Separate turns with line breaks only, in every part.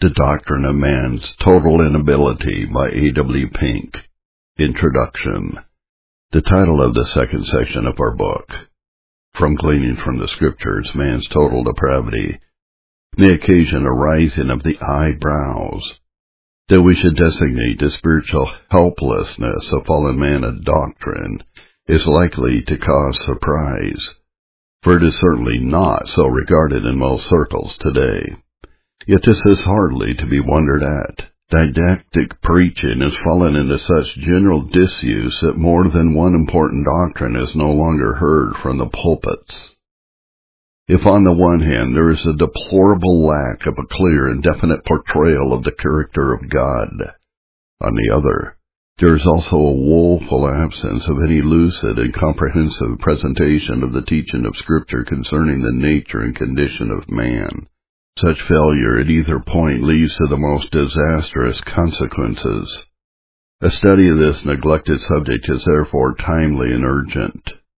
The Doctrine of Man's Total Inability by A.W. Pink. Introduction. The title of the second section of our book, From Gleaning from the Scriptures, Man's Total Depravity, may occasion a rising of the eyebrows, that we should designate the spiritual helplessness of fallen man a doctrine is likely to cause surprise, for it is certainly not so regarded in most circles today. Yet this is hardly to be wondered at. Didactic preaching has fallen into such general disuse that more than one important doctrine is no longer heard from the pulpits. If on the one hand there is a deplorable lack of a clear and definite portrayal of the character of God, on the other, there is also a woeful absence of any lucid and comprehensive presentation of the teaching of Scripture concerning the nature and condition of man. Such failure at either point leads to the most disastrous consequences. A study of this neglected subject is therefore timely and urgent.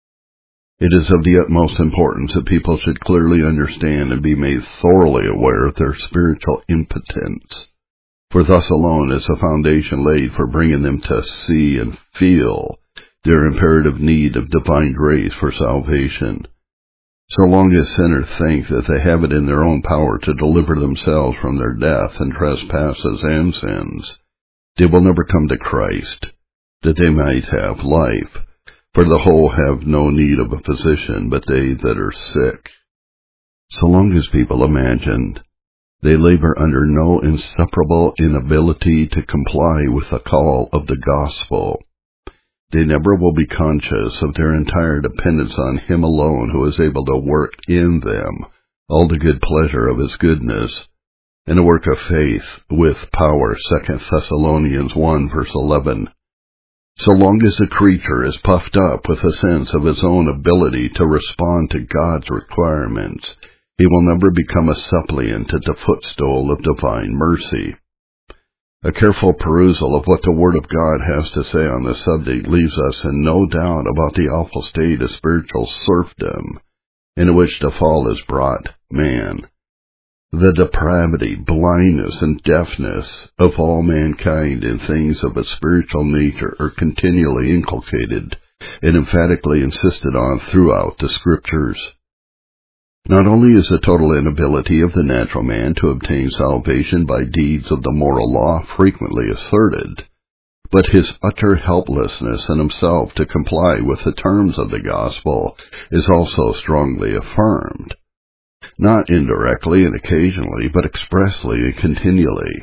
It is of the utmost importance that people should clearly understand and be made thoroughly aware of their spiritual impotence, for thus alone is the foundation laid for bringing them to see and feel their imperative need of divine grace for salvation. So long as sinners think that they have it in their own power to deliver themselves from their death and trespasses and sins, they will never come to Christ, that they might have life, for the whole have no need of a physician, but they that are sick. So long as people imagine they labor under no insuperable inability to comply with the call of the gospel, they never will be conscious of their entire dependence on Him alone who is able to work in them all the good pleasure of His goodness, and a work of faith with power, 2 Thessalonians 1 verse 11. So long as the creature is puffed up with a sense of his own ability to respond to God's requirements, he will never become a suppliant at the footstool of divine mercy. A careful perusal of what the Word of God has to say on this subject leaves us in no doubt about the awful state of spiritual serfdom into which the fall has brought man. The depravity, blindness, and deafness of all mankind in things of a spiritual nature are continually inculcated and emphatically insisted on throughout the Scriptures. Not only is the total inability of the natural man to obtain salvation by deeds of the moral law frequently asserted, but his utter helplessness in himself to comply with the terms of the gospel is also strongly affirmed, not indirectly and occasionally, but expressly and continually,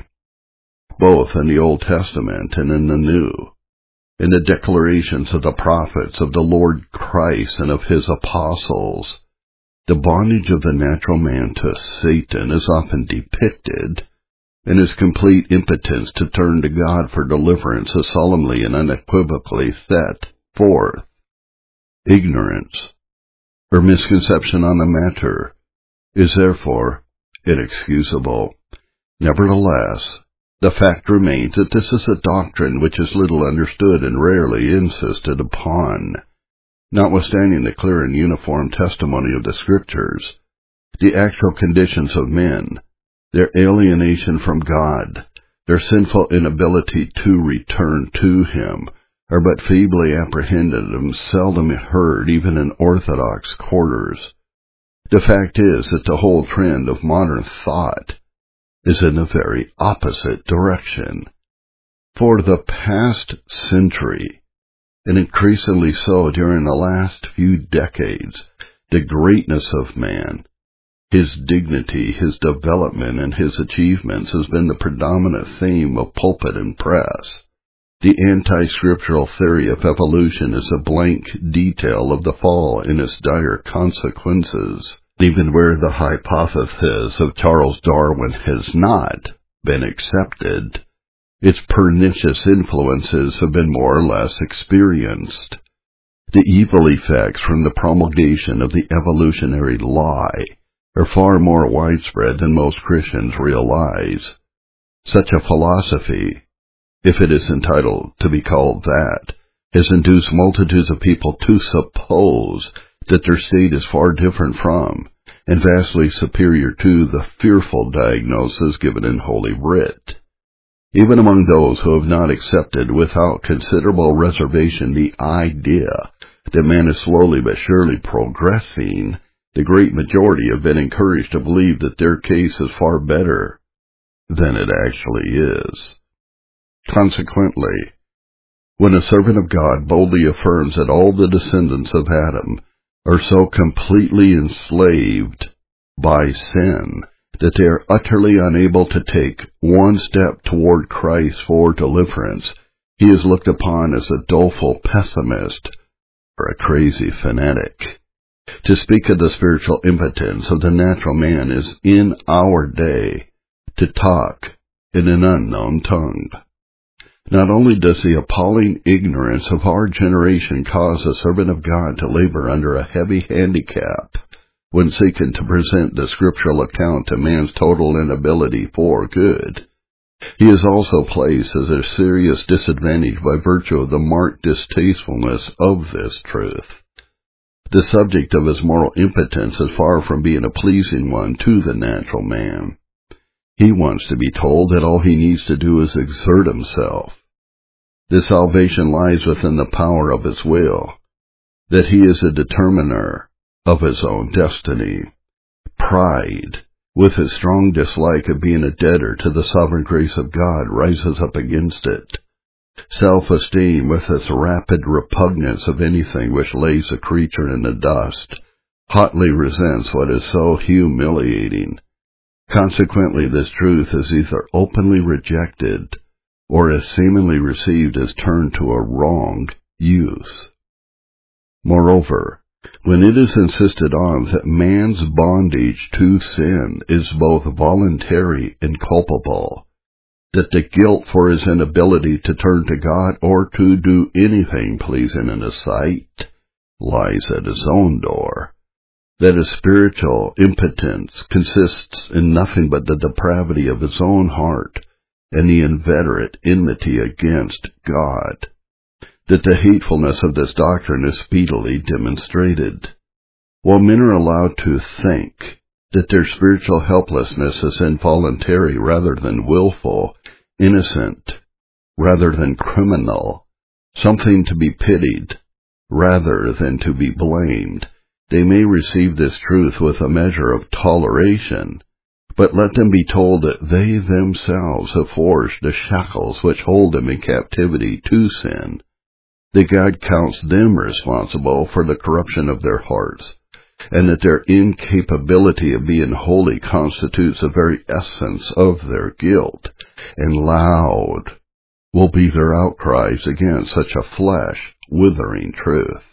both in the Old Testament and in the New, in the declarations of the prophets, of the Lord Christ, and of His apostles. The bondage of the natural man to Satan is often depicted, and his complete impotence to turn to God for deliverance is solemnly and unequivocally set forth. Ignorance, or misconception on the matter, is therefore inexcusable. Nevertheless, the fact remains that this is a doctrine which is little understood and rarely insisted upon. Notwithstanding the clear and uniform testimony of the Scriptures, the actual conditions of men, their alienation from God, their sinful inability to return to Him, are but feebly apprehended and seldom heard even in orthodox quarters. The fact is that the whole trend of modern thought is in the very opposite direction. For the past century, and increasingly so during the last few decades, the greatness of man, his dignity, his development, and his achievements has been the predominant theme of pulpit and press. The anti-scriptural theory of evolution is a blank detail of the fall and its dire consequences, even where the hypothesis of Charles Darwin has not been accepted. Its pernicious influences have been more or less experienced. The evil effects from the promulgation of the evolutionary lie are far more widespread than most Christians realize. Such a philosophy, if it is entitled to be called that, has induced multitudes of people to suppose that their state is far different from, and vastly superior to the fearful diagnosis given in Holy Writ. Even among those who have not accepted without considerable reservation the idea that man is slowly but surely progressing, the great majority have been encouraged to believe that their case is far better than it actually is. Consequently, when a servant of God boldly affirms that all the descendants of Adam are so completely enslaved by sin that they are utterly unable to take one step toward Christ for deliverance, he is looked upon as a doleful pessimist or a crazy fanatic. To speak of the spiritual impotence of the natural man is, in our day, to talk in an unknown tongue. Not only does the appalling ignorance of our generation cause a servant of God to labor under a heavy handicap when seeking to present the scriptural account of man's total inability for good, he is also placed at a serious disadvantage by virtue of the marked distastefulness of this truth. The subject of his moral impotence is far from being a pleasing one to the natural man. He wants to be told that all he needs to do is exert himself. This salvation lies within the power of his will, that he is a determiner of his own destiny. Pride, with its strong dislike of being a debtor to the sovereign grace of God, rises up against it. Self-esteem, with its rapid repugnance of anything which lays a creature in the dust, hotly resents what is so humiliating. Consequently, this truth is either openly rejected or is seemingly received as turned to a wrong use. Moreover, when it is insisted on that man's bondage to sin is both voluntary and culpable, that the guilt for his inability to turn to God or to do anything pleasing in his sight lies at his own door, that his spiritual impotence consists in nothing but the depravity of his own heart and the inveterate enmity against God, that the hatefulness of this doctrine is speedily demonstrated. While men are allowed to think that their spiritual helplessness is involuntary rather than willful, innocent rather than criminal, something to be pitied rather than to be blamed, they may receive this truth with a measure of toleration, but let them be told that they themselves have forged the shackles which hold them in captivity to sin, that God counts them responsible for the corruption of their hearts, and that their incapability of being holy constitutes the very essence of their guilt, and loud will be their outcries against such a flesh-withering truth.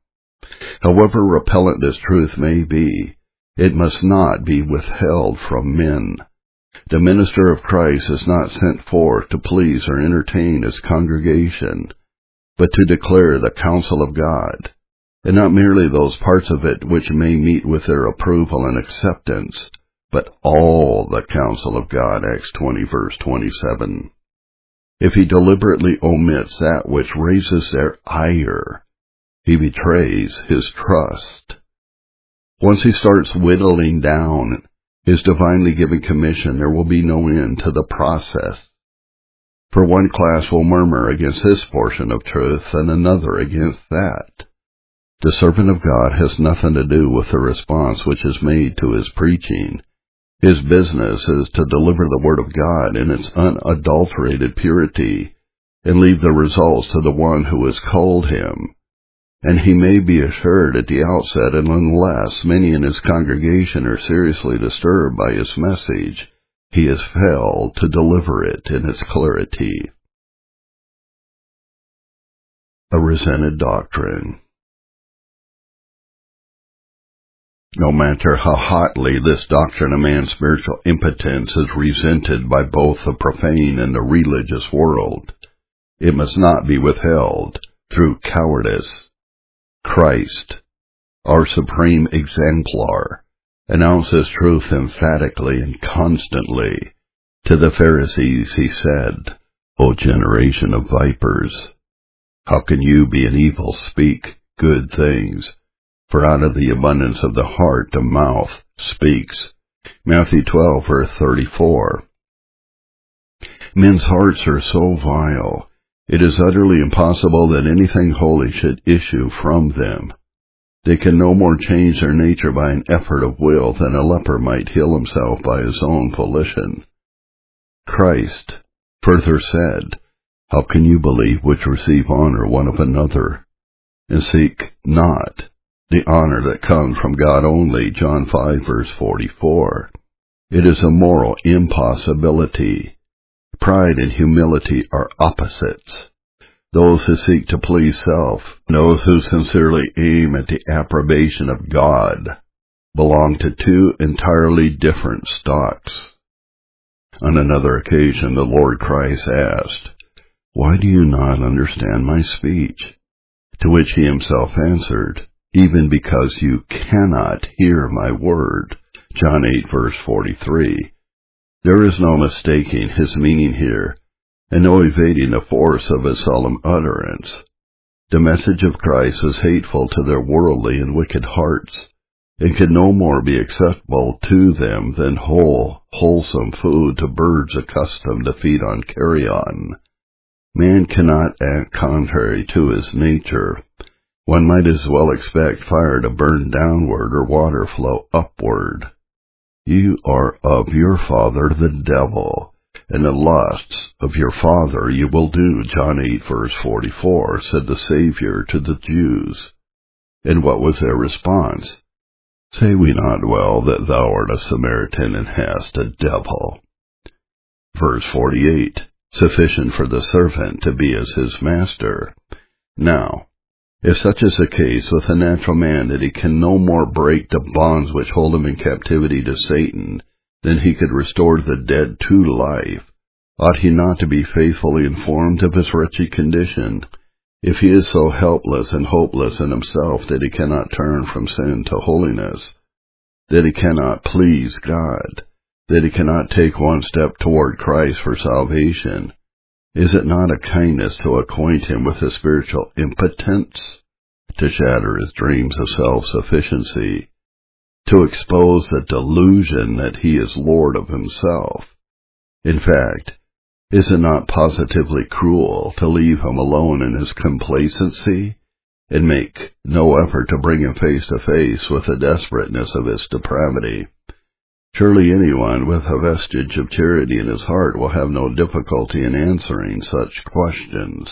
However repellent this truth may be, it must not be withheld from men. The minister of Christ is not sent forth to please or entertain his congregation, but to declare the counsel of God, and not merely those parts of it which may meet with their approval and acceptance, but all the counsel of God, Acts 20, verse 27. If he deliberately omits that which raises their ire, he betrays his trust. Once he starts whittling down his divinely given commission, there will be no end to the process. For one class will murmur against this portion of truth and another against that. The servant of God has nothing to do with the response which is made to his preaching. His business is to deliver the word of God in its unadulterated purity and leave the results to the one who has called him. And he may be assured at the outset, and unless many in his congregation are seriously disturbed by his message, he has failed to deliver it in its clarity. A resented doctrine. No matter how hotly this doctrine of man's spiritual impotence is resented by both the profane and the religious world, it must not be withheld through cowardice. Christ, our supreme exemplar, announces truth emphatically and constantly. To the Pharisees he said, O generation of vipers, how can you, being evil, speak good things? For out of the abundance of the heart the mouth speaks. Matthew 12, verse 34. Men's hearts are so vile, it is utterly impossible that anything holy should issue from them. They can no more change their nature by an effort of will than a leper might heal himself by his own volition. Christ further said, "How can you believe which receive honor one of another, and seek not the honor that comes from God only?" John 5, verse 44. It is a moral impossibility. Pride and humility are opposites. Those who seek to please self, those who sincerely aim at the approbation of God, belong to two entirely different stocks. On another occasion, the Lord Christ asked, "Why do you not understand my speech?" To which he himself answered, "Even because you cannot hear my word." John 8, verse 43. There is no mistaking his meaning here, and no evading the force of his solemn utterance. The message of Christ is hateful to their worldly and wicked hearts, and can no more be acceptable to them than wholesome food to birds accustomed to feed on carrion. Man cannot act contrary to his nature. One might as well expect fire to burn downward or water flow upward. You are of your father the devil, and the lusts of your father you will do. John 8, verse 44, said the Savior to the Jews. And what was their response? Say we not well that thou art a Samaritan and hast a devil? Verse 48, sufficient for the servant to be as his master. Now, if such is the case with a natural man that he can no more break the bonds which hold him in captivity to Satan than he could restore the dead to life, ought he not to be faithfully informed of his wretched condition? If he is so helpless and hopeless in himself that he cannot turn from sin to holiness, that he cannot please God, that he cannot take one step toward Christ for salvation, is it not a kindness to acquaint him with his spiritual impotence, to shatter his dreams of self-sufficiency, to expose the delusion that he is Lord of himself? In fact, is it not positively cruel to leave him alone in his complacency, and make no effort to bring him face to face with the desperateness of his depravity? Surely anyone with a vestige of charity in his heart will have no difficulty in answering such questions.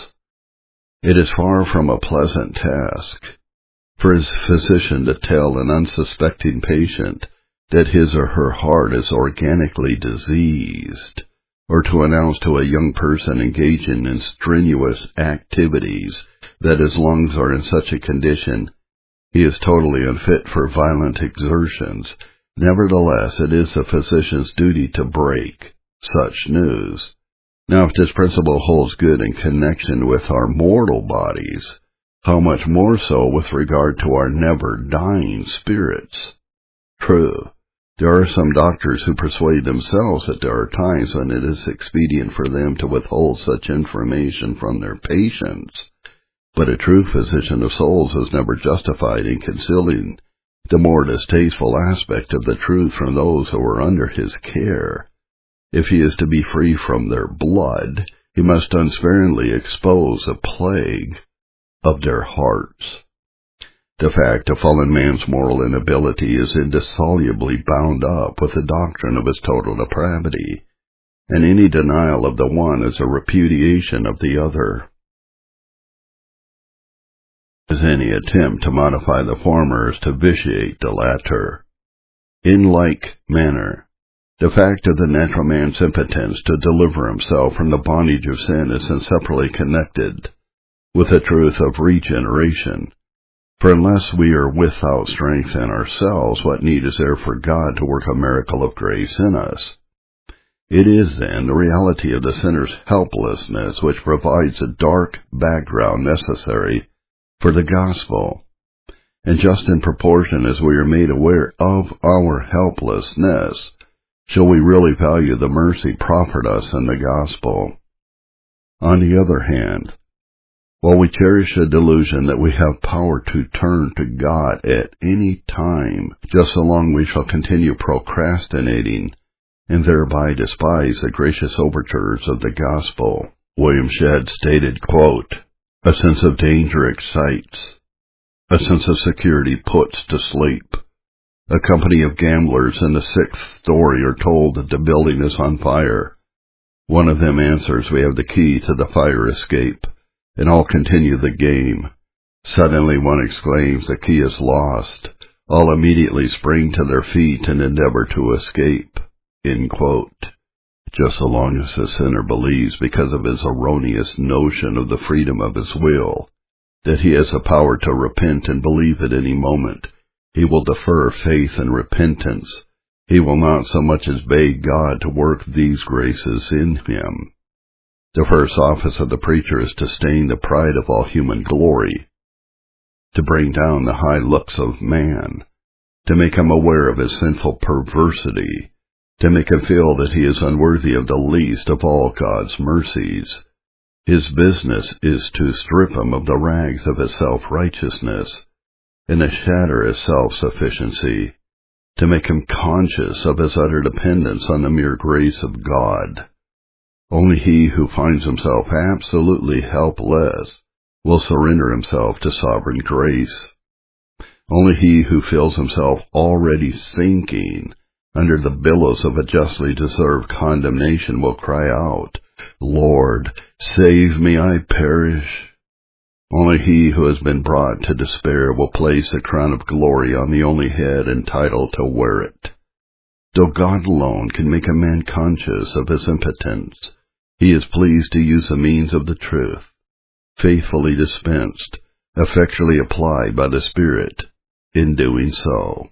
It is far from a pleasant task for his physician to tell an unsuspecting patient that his or her heart is organically diseased, or to announce to a young person engaging in strenuous activities that his lungs are in such a condition he is totally unfit for violent exertions. Nevertheless, it is the physician's duty to break such news. Now, if this principle holds good in connection with our mortal bodies, how much more so with regard to our never-dying spirits? True, there are some doctors who persuade themselves that there are times when it is expedient for them to withhold such information from their patients, but a true physician of souls is never justified in concealing the more distasteful aspect of the truth from those who are under his care. If he is to be free from their blood, he must unsparingly expose the plague of their hearts. The fact of fallen man's moral inability is indissolubly bound up with the doctrine of his total depravity, and any denial of the one is a repudiation of the other. As any attempt to modify the former is to vitiate the latter. In like manner, the fact of the natural man's impotence to deliver himself from the bondage of sin is inseparably connected with the truth of regeneration. For unless we are without strength in ourselves, what need is there for God to work a miracle of grace in us? It is then the reality of the sinner's helplessness which provides the dark background necessary for the gospel. And just in proportion as we are made aware of our helplessness, shall we really value the mercy proffered us in the gospel. On the other hand, While we cherish a delusion that we have power to turn to God at any time, just so long we shall continue procrastinating and thereby despise the gracious overtures of the gospel. William Shedd stated, quote, "A sense of danger excites. A sense of security puts to sleep. A company of gamblers in the 6th story are told that the building is on fire. One of them answers, 'We have the key to the fire escape,' and all continue the game. Suddenly one exclaims, 'The key is lost.' All immediately spring to their feet and endeavor to escape." End quote. Just so long as the sinner believes, because of his erroneous notion of the freedom of his will, that he has the power to repent and believe at any moment, he will defer faith and repentance. He will not so much as beg God to work these graces in him. The first office of the preacher is to stain the pride of all human glory, to bring down the high looks of man, to make him aware of his sinful perversity, to make him feel that he is unworthy of the least of all God's mercies. His business is to strip him of the rags of his self-righteousness and to shatter his self-sufficiency, to make him conscious of his utter dependence on the mere grace of God. Only he who finds himself absolutely helpless will surrender himself to sovereign grace. Only he who feels himself already sinking under the billows of a justly deserved condemnation will cry out, "Lord, save me, I perish." Only he who has been brought to despair will place a crown of glory on the only head entitled to wear it. Though God alone can make a man conscious of his impotence, he is pleased to use the means of the truth, faithfully dispensed, effectually applied by the Spirit, in doing so.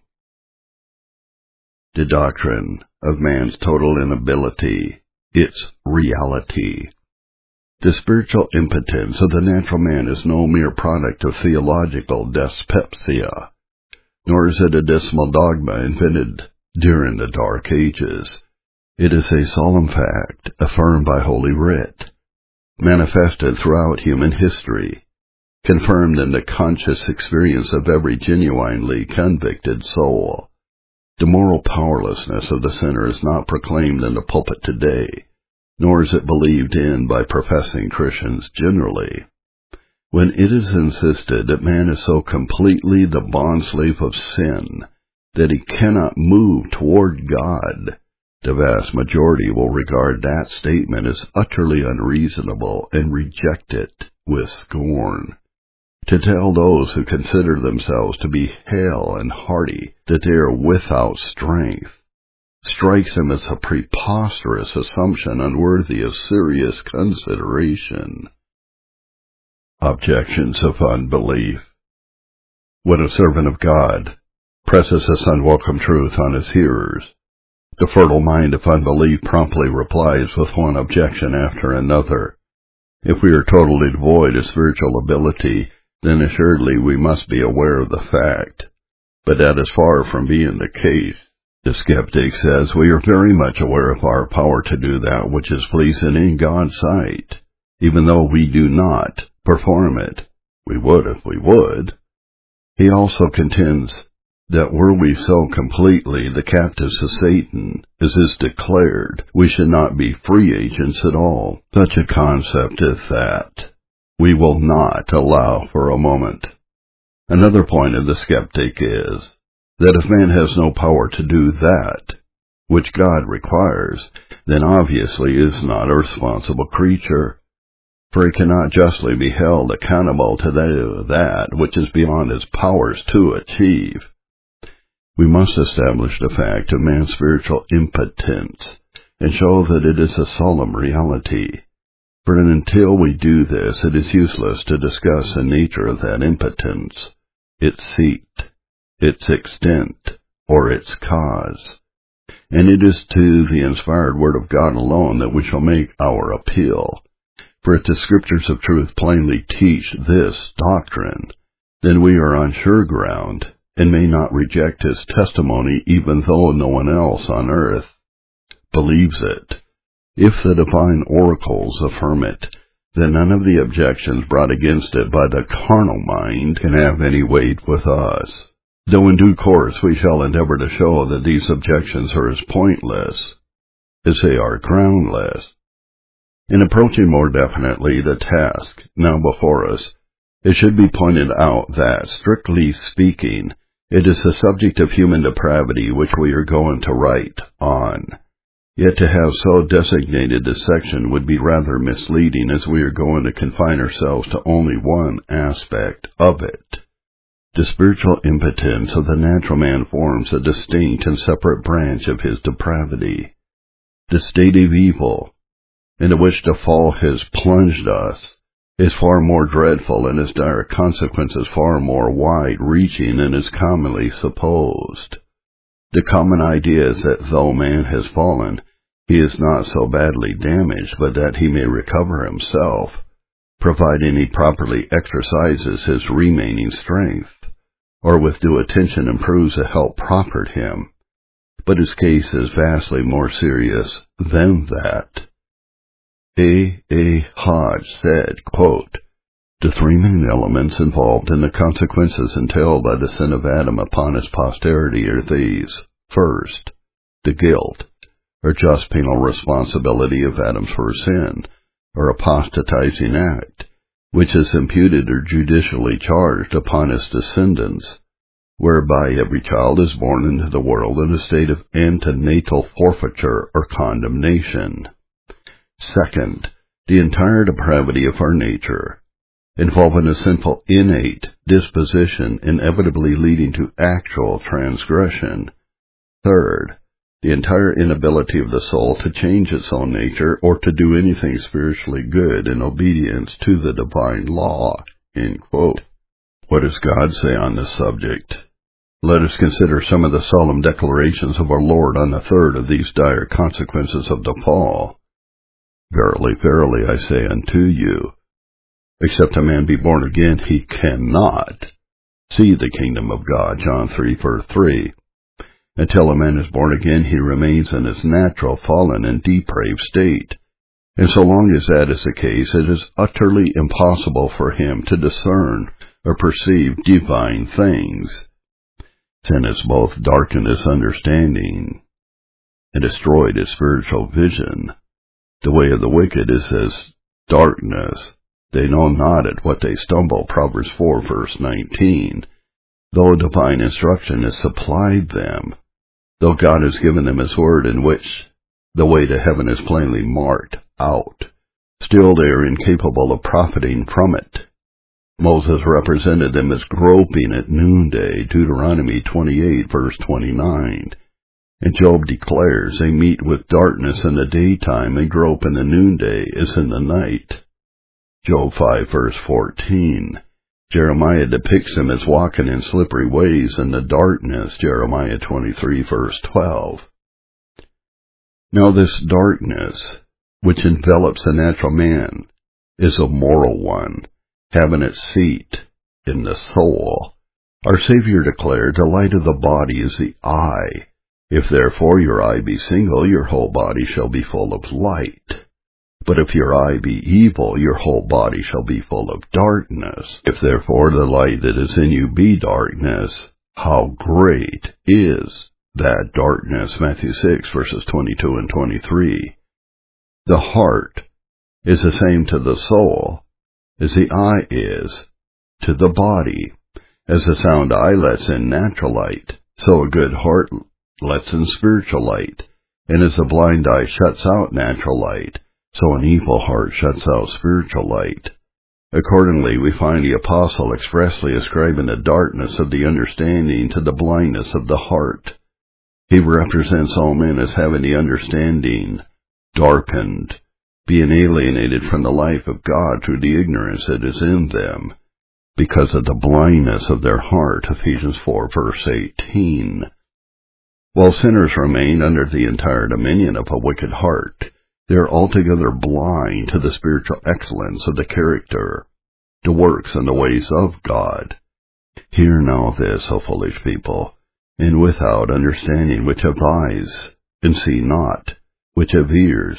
The doctrine of man's total inability, its reality. The spiritual impotence of the natural man is no mere product of theological dyspepsia, nor is it a dismal dogma invented during the Dark Ages. It is a solemn fact affirmed by Holy Writ, manifested throughout human history, confirmed in the conscious experience of every genuinely convicted soul. The moral powerlessness of the sinner is not proclaimed in the pulpit today, nor is it believed in by professing Christians generally. When it is insisted that man is so completely the bondslave of sin that he cannot move toward God, the vast majority will regard that statement as utterly unreasonable and reject it with scorn. To tell those who consider themselves to be hale and hearty that they are without strength strikes them as a preposterous assumption unworthy of serious consideration. Objections of unbelief. When a servant of God presses this unwelcome truth on his hearers, the fertile mind of unbelief promptly replies with one objection after another. If we are totally devoid of spiritual ability, then assuredly we must be aware of the fact. But that is far from being the case. The skeptic says we are very much aware of our power to do that which is pleasing in God's sight, even though we do not perform it. We would if we would. He also contends that were we so completely the captives of Satan, as is declared, we should not be free agents at all. Such a concept is that we will not allow for a moment. Another point of the skeptic is that if man has no power to do that which God requires, then obviously he is not a responsible creature, for he cannot justly be held accountable to that which is beyond his powers to achieve. We must establish the fact of man's spiritual impotence and show that it is a solemn reality. For until we do this, it is useless to discuss the nature of that impotence, its seat, its extent, or its cause. And it is to the inspired Word of God alone that we shall make our appeal. For if the Scriptures of truth plainly teach this doctrine, then we are on sure ground, and may not reject his testimony even though no one else on earth believes it. If the divine oracles affirm it, then none of the objections brought against it by the carnal mind can have any weight with us, though in due course we shall endeavor to show that these objections are as pointless as they are groundless. In approaching more definitely the task now before us, it should be pointed out that, strictly speaking, it is the subject of human depravity which we are going to write on. Yet to have so designated this section would be rather misleading, as we are going to confine ourselves to only one aspect of it. The spiritual impotence of the natural man forms a distinct and separate branch of his depravity. The state of evil into which the fall has plunged us is far more dreadful, and its dire consequences far more wide-reaching than is commonly supposed. The common idea is that though man has fallen, he is not so badly damaged, but that he may recover himself, providing he properly exercises his remaining strength, or with due attention improves the help proffered him. But his case is vastly more serious than that. A. Hodge said, quote, "The three main elements involved in the consequences entailed by the sin of Adam upon his posterity are these. First, the guilt, or just penal responsibility of Adam's first sin, or apostatizing act, which is imputed or judicially charged upon his descendants, whereby every child is born into the world in a state of antenatal forfeiture or condemnation. Second, the entire depravity of our nature, involving a sinful innate disposition inevitably leading to actual transgression. Third, the entire inability of the soul to change its own nature or to do anything spiritually good in obedience to the divine law." End quote. What does God say on this subject? Let us consider some of the solemn declarations of our Lord on the third of these dire consequences of the fall. "Verily, verily, I say unto you, except a man be born again, he cannot see the kingdom of God." John 3, verse 3. Until a man is born again, he remains in his natural, fallen, and depraved state. And so long as that is the case, it is utterly impossible for him to discern or perceive divine things. Sin has both darkened his understanding and destroyed his spiritual vision. The way of the wicked is as darkness. They know not at what they stumble. Proverbs 4, verse 19. Though divine instruction has supplied them, though God has given them His word in which the way to heaven is plainly marked out, still they are incapable of profiting from it. Moses represented them as groping at noonday, Deuteronomy 28, verse 29. And Job declares they meet with darkness in the daytime and grope in the noonday as in the night, Job 5, verse 14. Jeremiah depicts them as walking in slippery ways in the darkness, Jeremiah 23, verse 12. Now this darkness, which envelops the natural man, is a moral one, having its seat in the soul. Our Savior declared, "The light of the body is the eye. If therefore your eye be single, your whole body shall be full of light. But if your eye be evil, your whole body shall be full of darkness. If therefore the light that is in you be darkness, how great is that darkness?" Matthew 6, verses 22 and 23. The heart is the same to the soul as the eye is to the body. As the sound eye lets in natural light, so a good heart lets in spiritual light. And as a blind eye shuts out natural light, so an evil heart shuts out spiritual light. Accordingly, we find the apostle expressly ascribing the darkness of the understanding to the blindness of the heart. He represents all men as having the understanding darkened, being alienated from the life of God through the ignorance that is in them, because of the blindness of their heart, Ephesians 4, verse 18. While sinners remain under the entire dominion of a wicked heart, they are altogether blind to the spiritual excellence of the character, the works, and the ways of God. Hear now this, O foolish people, and without understanding, which have eyes, and see not, which have ears,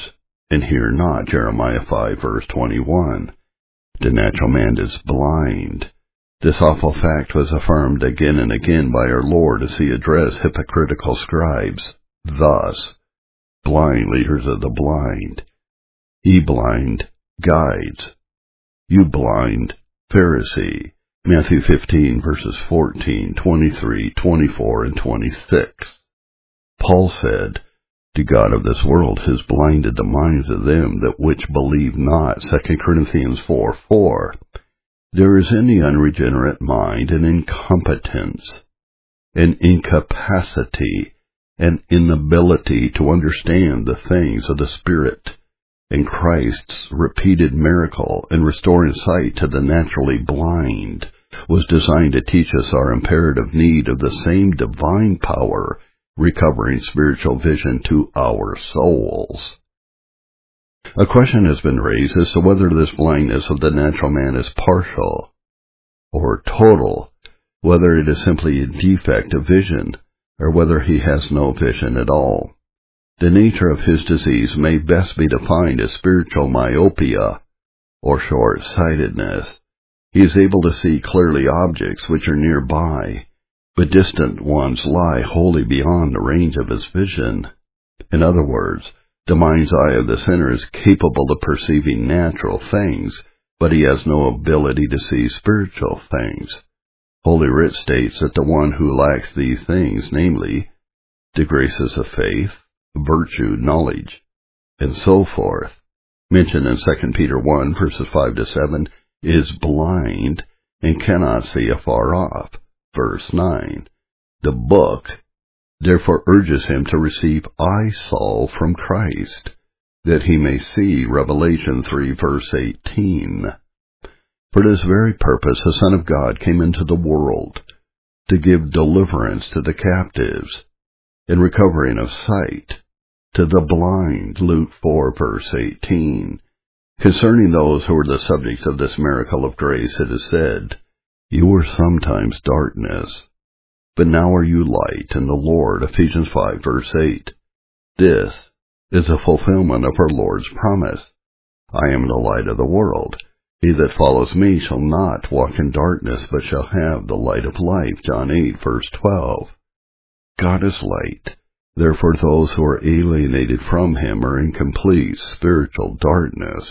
and hear not, Jeremiah 5, verse 21. The natural man is blind. This awful fact was affirmed again and again by our Lord as he addressed hypocritical scribes. Thus, blind leaders of the blind, ye blind guides, you blind Pharisee. Matthew 15, verses 14, 23, 24, and 26. Paul said, the God of this world has blinded the minds of them that which believe not. 2 Corinthians 4:4. There is in the unregenerate mind an incompetence, an incapacity, an inability to understand the things of the Spirit, and Christ's repeated miracle in restoring sight to the naturally blind was designed to teach us our imperative need of the same divine power recovering spiritual vision to our souls. A question has been raised as to whether this blindness of the natural man is partial or total, whether it is simply a defect of vision, or whether he has no vision at all. The nature of his disease may best be defined as spiritual myopia, or short-sightedness. He is able to see clearly objects which are nearby, but distant ones lie wholly beyond the range of his vision. In other words, the mind's eye of the sinner is capable of perceiving natural things, but he has no ability to see spiritual things. Holy Writ states that the one who lacks these things, namely, the graces of faith, virtue, knowledge, and so forth, mentioned in 2 Peter 1, verses 5 to 7, is blind and cannot see afar off. Verse 9. The book therefore urges him to receive eye-salve from Christ, that he may see. Revelation 3, verse 18. For this very purpose the Son of God came into the world, to give deliverance to the captives, and recovering of sight to the blind. Luke 4, verse 18. Concerning those who were the subjects of this miracle of grace, it is said, you were sometimes darkness, but now are you light in the Lord. Ephesians 5, verse 8. This is a fulfillment of our Lord's promise. I am the light of the world. He that follows me shall not walk in darkness, but shall have the light of life. John 8, verse 12. God is light. Therefore those who are alienated from him are in complete spiritual darkness.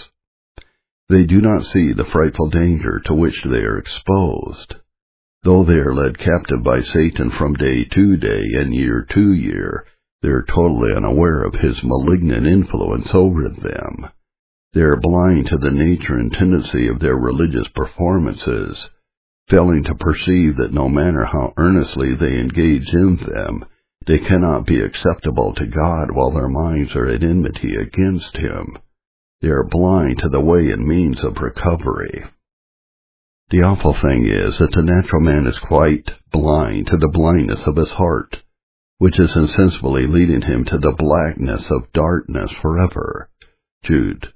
They do not see the frightful danger to which they are exposed. Though they are led captive by Satan from day to day and year to year, they are totally unaware of his malignant influence over them. They are blind to the nature and tendency of their religious performances, failing to perceive that no matter how earnestly they engage in them, they cannot be acceptable to God while their minds are at enmity against him. They are blind to the way and means of recovery. The awful thing is that the natural man is quite blind to the blindness of his heart, which is insensibly leading him to the blackness of darkness forever. Jude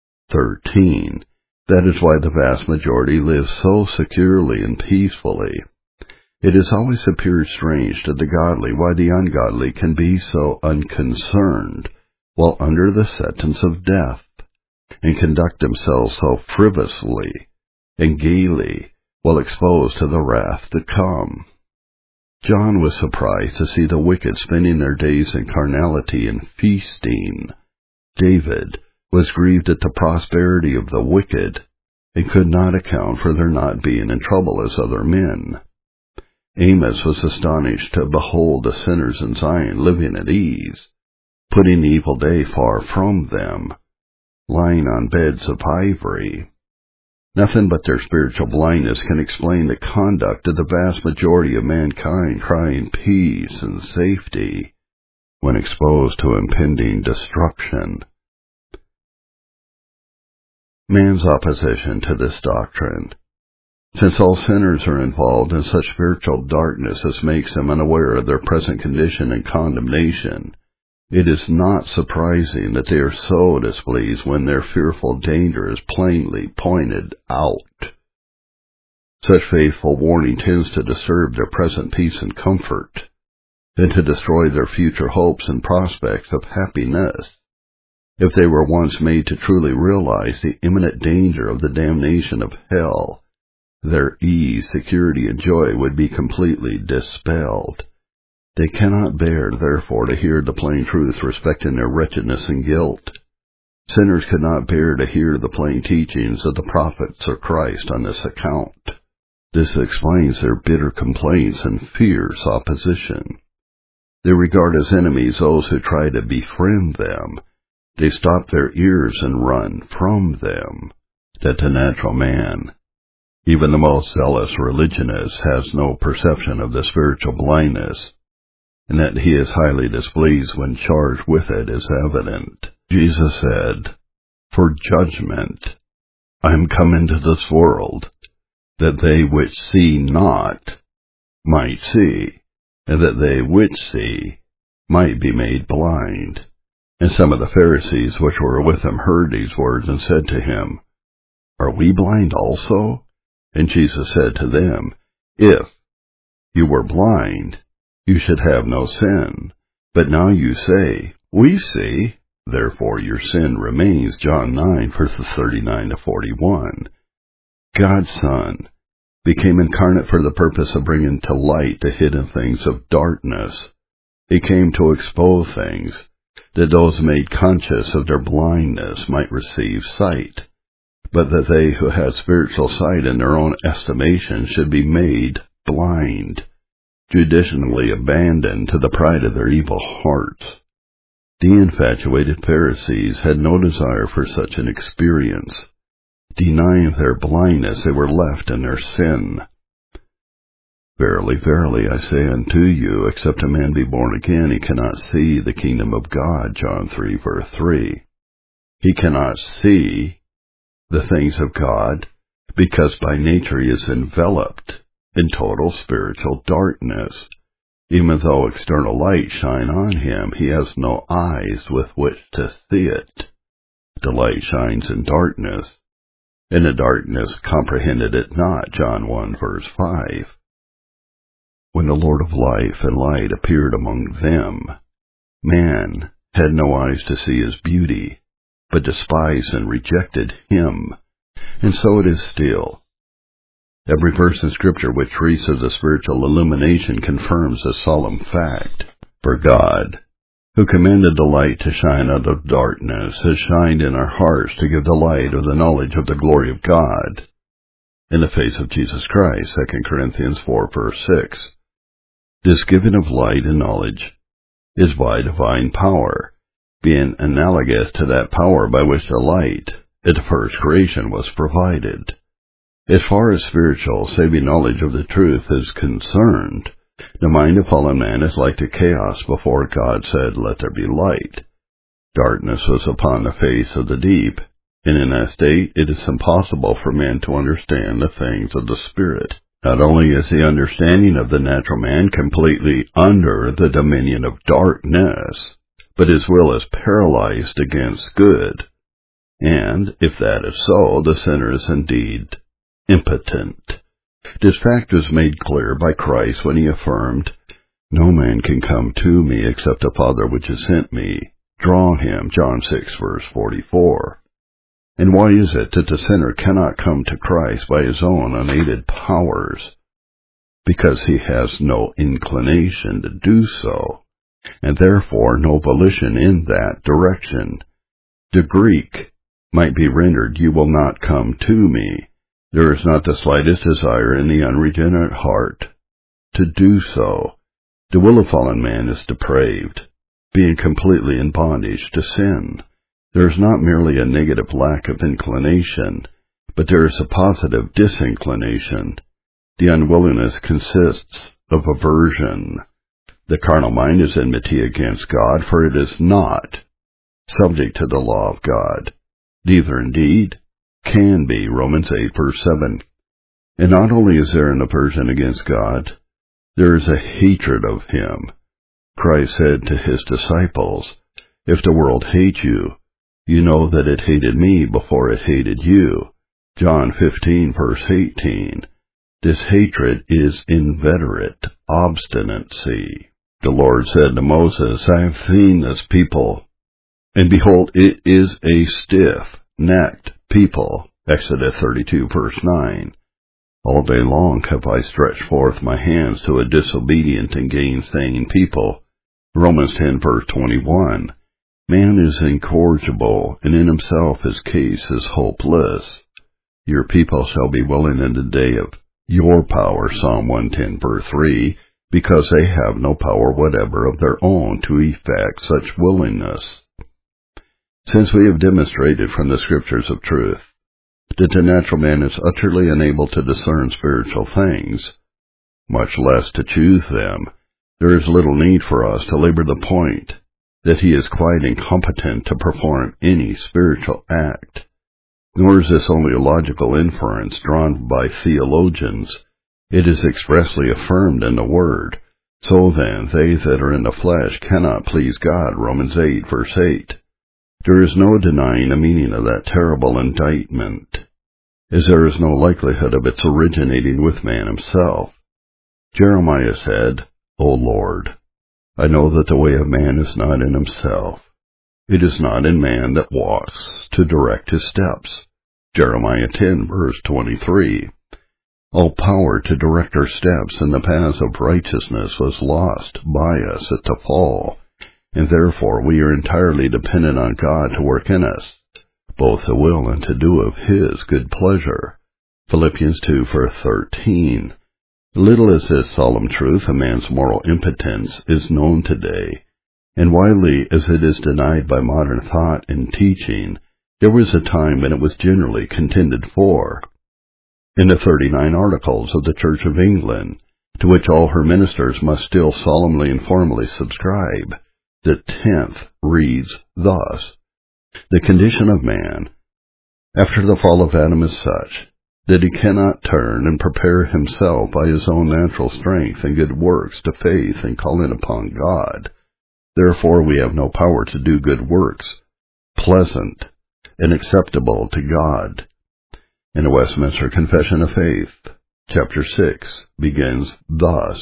13. That is why the vast majority live so securely and peacefully. It has always appeared strange to the godly why the ungodly can be so unconcerned while under the sentence of death, and conduct themselves so frivolously and gaily while exposed to the wrath to come. John was surprised to see the wicked spending their days in carnality and feasting. David was grieved at the prosperity of the wicked, and could not account for their not being in trouble as other men. Amos was astonished to behold the sinners in Zion living at ease, putting the evil day far from them, lying on beds of ivory. Nothing but their spiritual blindness can explain the conduct of the vast majority of mankind crying peace and safety when exposed to impending destruction. Man's opposition to this doctrine. Since all sinners are involved in such spiritual darkness as makes them unaware of their present condition and condemnation, it is not surprising that they are so displeased when their fearful danger is plainly pointed out. Such faithful warning tends to disturb their present peace and comfort, and to destroy their future hopes and prospects of happiness. If they were once made to truly realize the imminent danger of the damnation of hell, their ease, security, and joy would be completely dispelled. They cannot bear, therefore, to hear the plain truth respecting their wretchedness and guilt. Sinners could not bear to hear the plain teachings of the prophets or Christ on this account. This explains their bitter complaints and fierce opposition. They regard as enemies those who try to befriend them. They stop their ears and run from them. That the natural man, even the most zealous religionist, has no perception of the spiritual blindness, and that he is highly displeased when charged with it is evident. Jesus said, "For judgment I am come into this world, that they which see not might see, and that they which see might be made blind." And some of the Pharisees which were with him heard these words, and said to him, "Are we blind also?" And Jesus said to them, "If you were blind, you should have no sin. But now you say, 'We see,' therefore your sin remains." John 9, verses 39 to 41. God's Son became incarnate for the purpose of bringing to light the hidden things of darkness. He came to expose things, that those made conscious of their blindness might receive sight, but that they who had spiritual sight in their own estimation should be made blind, judicially abandoned to the pride of their evil hearts. The infatuated Pharisees had no desire for such an experience. Denying their blindness, they were left in their sin. "Verily, verily, I say unto you, except a man be born again, he cannot see the kingdom of God." John 3, verse 3. He cannot see the things of God because by nature he is enveloped in total spiritual darkness. Even though external light shine on him, he has no eyes with which to see it. The light shines in darkness, and the darkness comprehended it not. John 1, verse 5. When the Lord of life and light appeared among them, man had no eyes to see his beauty, but despised and rejected him. And so it is still. Every verse in Scripture which treats of the spiritual illumination confirms this solemn fact. For God, who commanded the light to shine out of darkness, has shined in our hearts to give the light of the knowledge of the glory of God in the face of Jesus Christ. 2 Corinthians 4, verse 6. This giving of light and knowledge is by divine power, being analogous to that power by which the light at the first creation was provided. As far as spiritual, saving knowledge of the truth is concerned, the mind of fallen man is like to chaos before God said, "Let there be light." Darkness was upon the face of the deep, and in that state it is impossible for man to understand the things of the Spirit. Not only is the understanding of the natural man completely under the dominion of darkness, but his will is paralyzed against good. And, if that is so, the sinner is indeed impotent. This fact was made clear by Christ when he affirmed, "No man can come to me except the Father which has sent me draw him." John 6, verse 44. And why is it that the sinner cannot come to Christ by his own unaided powers? Because he has no inclination to do so, and therefore no volition in that direction. The Greek might be rendered, "You will not come to me." There is not the slightest desire in the unregenerate heart to do so. The will of fallen man is depraved, being completely in bondage to sin. There is not merely a negative lack of inclination, but there is a positive disinclination. The unwillingness consists of aversion. The carnal mind is enmity against God, for it is not subject to the law of God. Neither indeed can be. Romans 8, verse 7. And not only is there an aversion against God, there is a hatred of him. Christ said to his disciples, "If the world hates you, you know that it hated me before it hated you." John 15, verse 18. This hatred is inveterate obstinacy. The Lord said to Moses, "I have seen this people And behold, it is a stiff-necked people. Exodus 32, verse 9. All day long have I stretched forth my hands to a disobedient and gainsaying people. Romans 10, verse 21. Man is incorrigible, and in himself his case is hopeless. Your people shall be willing in the day of your power, Psalm 110, verse 3, because they have no power whatever of their own to effect such willingness. Since we have demonstrated from the Scriptures of truth that the natural man is utterly unable to discern spiritual things, much less to choose them, there is little need for us to labor the point that he is quite incompetent to perform any spiritual act. Nor is this only a logical inference drawn by theologians. It is expressly affirmed in the Word. So then, they that are in the flesh cannot please God, Romans 8, verse 8. There is no denying the meaning of that terrible indictment, as there is no likelihood of its originating with man himself. Jeremiah said, O Lord, I know that the way of man is not in himself. It is not in man that walks to direct his steps. Jeremiah 10, verse 23. All power to direct our steps in the paths of righteousness was lost by us at the fall, and therefore we are entirely dependent on God to work in us, both to will and to do of His good pleasure. Philippians 2, verse 13. Little as this solemn truth of man's moral impotence is known today, and widely as it is denied by modern thought and teaching, there was a time when it was generally contended for. In the 39 Articles of the Church of England, to which all her ministers must still solemnly and formally subscribe, the 10th reads thus: The condition of man after the fall of Adam is such that he cannot turn and prepare himself by his own natural strength and good works to faith and calling upon God. Therefore we have no power to do good works, pleasant and acceptable to God. In the Westminster Confession of Faith, chapter 6, begins thus: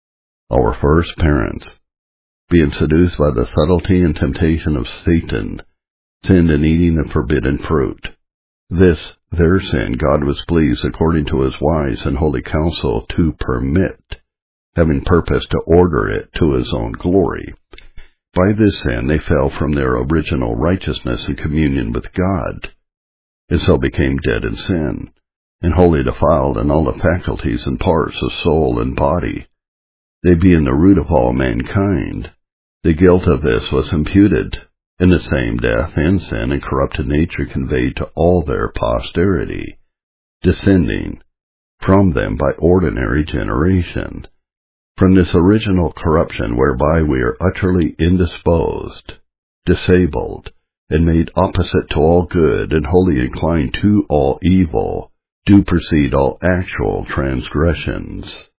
Our first parents, being seduced by the subtlety and temptation of Satan, sinned in eating the forbidden fruit. This, their sin, God was pleased, according to His wise and holy counsel, to permit, having purposed to order it to His own glory. By this sin they fell from their original righteousness and communion with God, and so became dead in sin, and wholly defiled in all the faculties and parts of soul and body, they being the root of all mankind. The guilt of this was imputed, and the same death and sin and corrupted nature conveyed to all their posterity, descending from them by ordinary generation. From this original corruption whereby we are utterly indisposed, disabled, and made opposite to all good, and wholly inclined to all evil, do proceed all actual transgressions.